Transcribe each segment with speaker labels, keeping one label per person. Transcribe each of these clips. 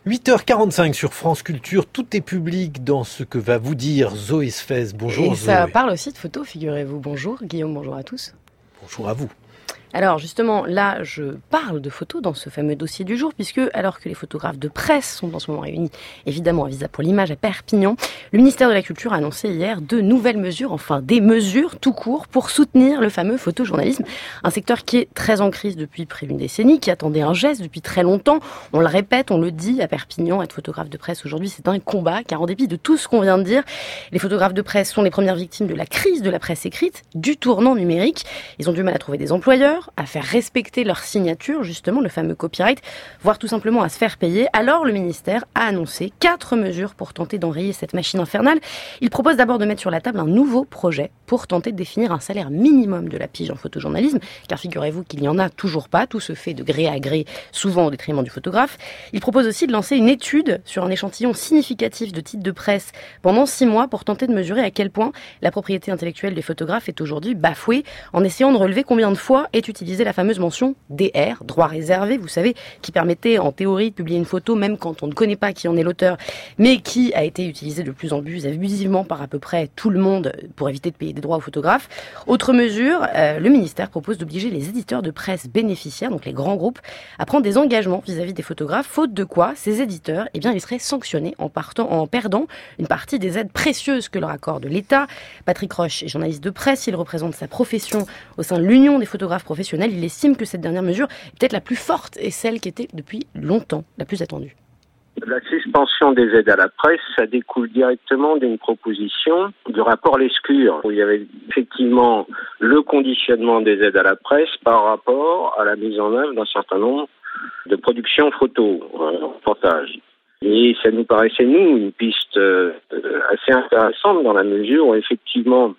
Speaker 1: 8h45 sur France Culture, tout est public dans ce que va vous dire Zoé Sfez. Bonjour.
Speaker 2: Et ça parle aussi de photos, figurez-vous. Bonjour Guillaume, bonjour à tous.
Speaker 1: Bonjour à vous.
Speaker 2: Alors justement, là, je parle de photos dans ce fameux dossier du jour, puisque alors que les photographes de presse sont en ce moment réunis, évidemment à Visa pour l'image à Perpignan, le ministère de la Culture a annoncé hier de nouvelles mesures, enfin des mesures tout court, pour soutenir le fameux photojournalisme, un secteur qui est très en crise depuis près d'une décennie, qui attendait un geste depuis très longtemps. On le répète, on le dit, à Perpignan, être photographe de presse aujourd'hui, c'est un combat, car en dépit de tout ce qu'on vient de dire, les photographes de presse sont les premières victimes de la crise de la presse écrite, du tournant numérique. Ils ont du mal à trouver des employeurs, à faire respecter leur signature, justement le fameux copyright, voire tout simplement à se faire payer. Alors le ministère a annoncé 4 mesures pour tenter d'enrayer cette machine infernale. Il propose d'abord de mettre sur la table un nouveau projet pour tenter de définir un salaire minimum de la pige en photojournalisme, car figurez-vous qu'il n'y en a toujours pas, tout se fait de gré à gré, souvent au détriment du photographe. Il propose aussi de lancer une étude sur un échantillon significatif de titres de presse pendant 6 mois pour tenter de mesurer à quel point la propriété intellectuelle des photographes est aujourd'hui bafouée, en essayant de relever combien de fois est utilisée la fameuse mention DR, droit réservé, vous savez, qui permettait en théorie de publier une photo même quand on ne connaît pas qui en est l'auteur, mais qui a été utilisée de plus en plus abusivement par à peu près tout le monde pour éviter de payer des droits aux photographes. Autre mesure, le ministère propose d'obliger les éditeurs de presse bénéficiaires, donc les grands groupes, à prendre des engagements vis-à-vis des photographes, faute de quoi ces éditeurs, ils seraient sanctionnés en perdant une partie des aides précieuses que leur accorde l'État. Patrick Roche est journaliste de presse, il représente sa profession au sein de l'Union des photographes professionnels. Il estime que cette dernière mesure est peut-être la plus forte et celle qui était depuis longtemps la plus attendue.
Speaker 3: La suspension des aides à la presse, ça découle directement d'une proposition du rapport Lescure, où il y avait effectivement le conditionnement des aides à la presse par rapport à la mise en œuvre d'un certain nombre de productions photo, reportages. Et ça nous paraissait, nous, une piste assez intéressante dans la mesure où effectivement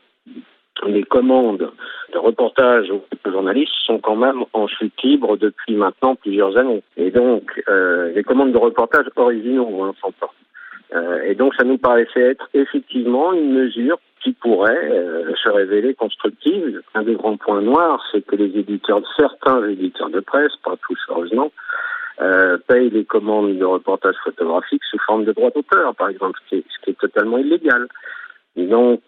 Speaker 3: les commandes de reportage aux journalistes sont quand même en chute libre depuis maintenant plusieurs années. Et donc, les commandes de reportage originaux, s'entend. Et donc, ça nous paraissait être effectivement une mesure qui pourrait se révéler constructive. Un des grands points noirs, c'est que certains éditeurs de presse, pas tous heureusement, payent les commandes de reportage photographique sous forme de droit d'auteur, par exemple, ce qui est totalement illégal. Donc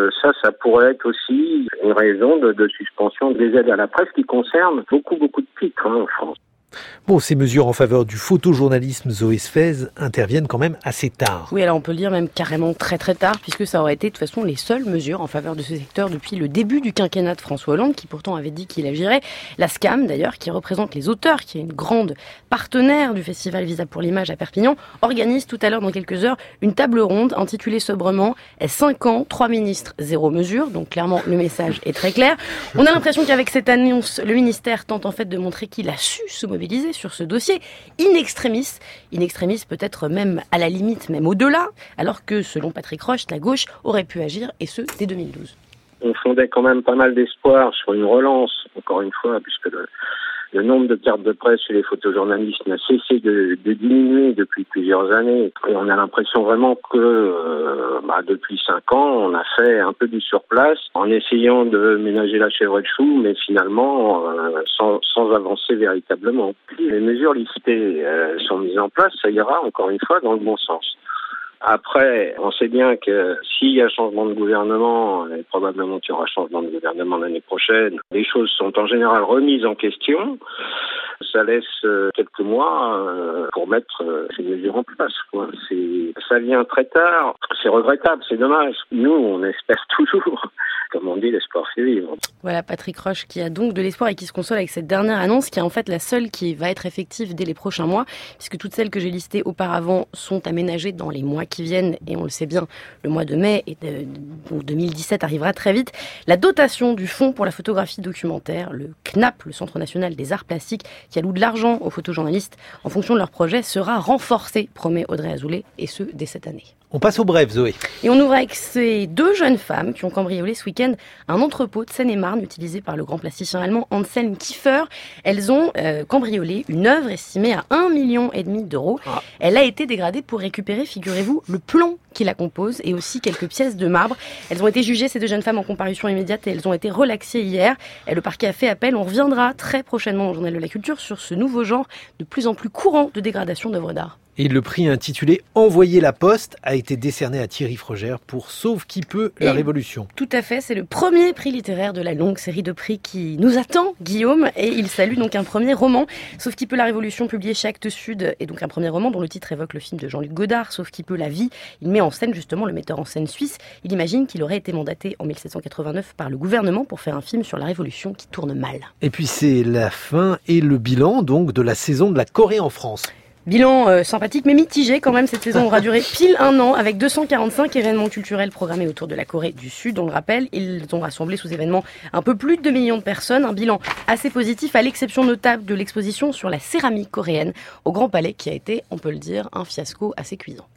Speaker 3: ça pourrait être aussi une raison de suspension des aides à la presse qui concerne beaucoup de titres en France.
Speaker 1: Bon, ces mesures en faveur du photojournalisme, Zoé Sfez, interviennent quand même assez tard.
Speaker 2: Oui, alors on peut le dire même carrément très très tard, puisque ça aurait été de toute façon les seules mesures en faveur de ce secteur depuis le début du quinquennat de François Hollande, qui pourtant avait dit qu'il agirait. La SCAM d'ailleurs, qui représente les auteurs, qui est une grande partenaire du festival Visa pour l'image à Perpignan, organise tout à l'heure dans quelques heures une table ronde intitulée sobrement 5 ans, 3 ministres, 0 mesures. Donc clairement le message est très clair. On a l'impression qu'avec cette annonce, le ministère tente en fait de montrer qu'il a su se mobiliser sur ce dossier in extremis peut-être même à la limite, même au-delà, alors que selon Patrick Roche, la gauche aurait pu agir, et ce dès 2012.
Speaker 3: On fondait quand même pas mal d'espoir sur une relance, encore une fois, puisque le nombre de cartes de presse chez les photojournalistes n'a cessé de diminuer depuis plusieurs années. Et on a l'impression vraiment que depuis 5 ans, on a fait un peu du surplace en essayant de ménager la chèvre et le chou, mais finalement sans avancer véritablement. Les mesures listées sont mises en place, ça ira encore une fois dans le bon sens. Après, on sait bien que s'il y a changement de gouvernement, et probablement qu'il y aura changement de gouvernement l'année prochaine, les choses sont en général remises en question. Ça laisse quelques mois pour mettre ces mesures en place, quoi. Ça vient très tard, c'est regrettable, c'est dommage. Nous, on espère toujours. Comme on dit, l'espoir fait vivre.
Speaker 2: Voilà Patrick Roche qui a donc de l'espoir et qui se console avec cette dernière annonce qui est en fait la seule qui va être effective dès les prochains mois, puisque toutes celles que j'ai listées auparavant sont aménagées dans les mois qui viennent, et on le sait bien, le mois de mai et 2017 arrivera très vite. La dotation du Fonds pour la photographie documentaire, le CNAP, le Centre national des arts plastiques, qui alloue de l'argent aux photojournalistes en fonction de leur projet, sera renforcée, promet Audrey Azoulay, et ce dès cette année.
Speaker 1: On passe au bref, Zoé.
Speaker 2: Et on ouvre avec ces 2 jeunes femmes qui ont cambriolé ce week-end un entrepôt de Seine-et-Marne utilisé par le grand plasticien allemand Anselm Kiefer. Elles ont cambriolé une œuvre estimée à 1,5 million d'euros. Elle a été dégradée pour récupérer, figurez-vous, le plomb qui la compose et aussi quelques pièces de marbre. Elles ont été jugées, ces 2 jeunes femmes, en comparution immédiate, et elles ont été relaxées hier. Et le parquet a fait appel. On reviendra très prochainement au Journal de la Culture sur ce nouveau genre de plus en plus courant de dégradation d'œuvres d'art.
Speaker 1: Et le prix intitulé « Envoyer la poste » a été décerné à Thierry Frogère pour Sauve qui peut la Révolution.
Speaker 2: Tout à fait, c'est le premier prix littéraire de la longue série de prix qui nous attend, Guillaume, et il salue donc un premier roman, Sauve qui peut la Révolution, publié chez Actes Sud, et donc un premier roman dont le titre évoque le film de Jean-Luc Godard, Sauve qui peut la vie. Il met en scène justement le metteur en scène suisse. Il imagine qu'il aurait été mandaté en 1789 par le gouvernement pour faire un film sur la Révolution qui tourne mal.
Speaker 1: Et puis c'est la fin et le bilan donc de la saison de la Corée en France.
Speaker 2: Bilan sympathique mais mitigé quand même, cette saison aura duré pile un an avec 245 événements culturels programmés autour de la Corée du Sud. On le rappelle, ils ont rassemblé sous événements un peu plus de 2 millions de personnes. Un bilan assez positif à l'exception notable de l'exposition sur la céramique coréenne au Grand Palais qui a été, on peut le dire, un fiasco assez cuisant.